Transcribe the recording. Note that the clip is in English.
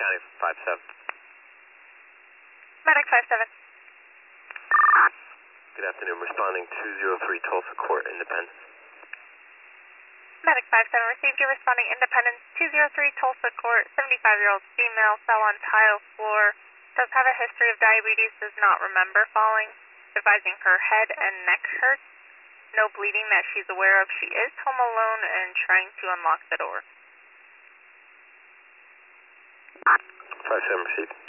Medic 5-7. Medic 5-7. Good afternoon, responding 203 Tulsa Court, Independence. Medic 5-7 received your responding Independence 203 Tulsa Court, 75-year-old female, fell on tile floor, does have a history of diabetes, does not remember falling, advising her head and neck hurts, no bleeding that she's aware of. She is home alone and trying to unlock the door. 5-7 received.